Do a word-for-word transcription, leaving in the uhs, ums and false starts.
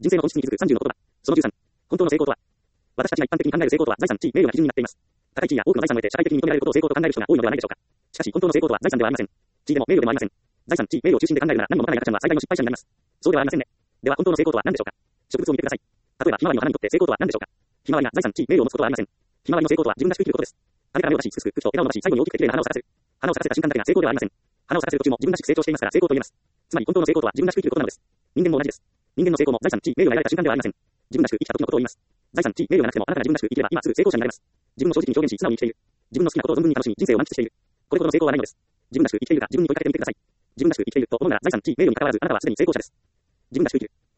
人生の本質に気づくさんじゅうの言葉。そのじゅうさん。本当の成功とは。私たちが一般的に考える成功とは財産、地位、名誉が基準になっています。高い地位や多くの財産を得て社会的に認められることを成功と考える人が多いのではないでしょうか。しかし、本当の成功とは財産ではありません。地位でも名誉でもありません。財産、地位、名誉を中心で考えるなら何も持たない赤ちゃんは最大の失敗者になります。そうではありませんね。では本当の成功とは何でしょうか。植物を見てください。例えば、ひまわりの花にとって成功とは何でしょうか。ひまわりが財産、地位、名誉を持つことはありません。ひまわりの成功とは自分らしく生きることです。種から芽を出し、すくすく、茎と枝を伸ばし、最後に大きくて綺麗な花を咲かせる。花を咲かせた瞬間だけが成功ではありません。花を咲かせる途中も自分らしく成長していますから成功と言えます。つまり本当の成功とは自分らしく生きることなのです。人間も同じです。人間の成功も財産、地位、名誉が得られた瞬間ではありません。自分らしく生きた時のことを言います。財産、地位、名誉がなくてもあなたが自分らしく生きれば今すぐ成功者になれます。自分を正直に表現し素直に生きている。自分の好きなことを存分に楽しみ人生を満喫している。これほどの成功はないのです。自分らしく生きているか自分に問いかけてみてください。自分らしく生きていると思うなら財産、地位、名誉に関わらずあなたはすでに成功者です。自分らしく生きる。